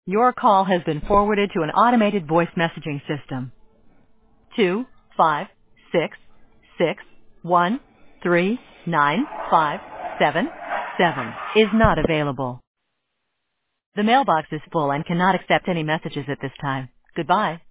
Your call has been forwarded to an automated voice messaging system. 25661395777 is not available. The mailbox is full and cannot accept any messages at this time. Goodbye.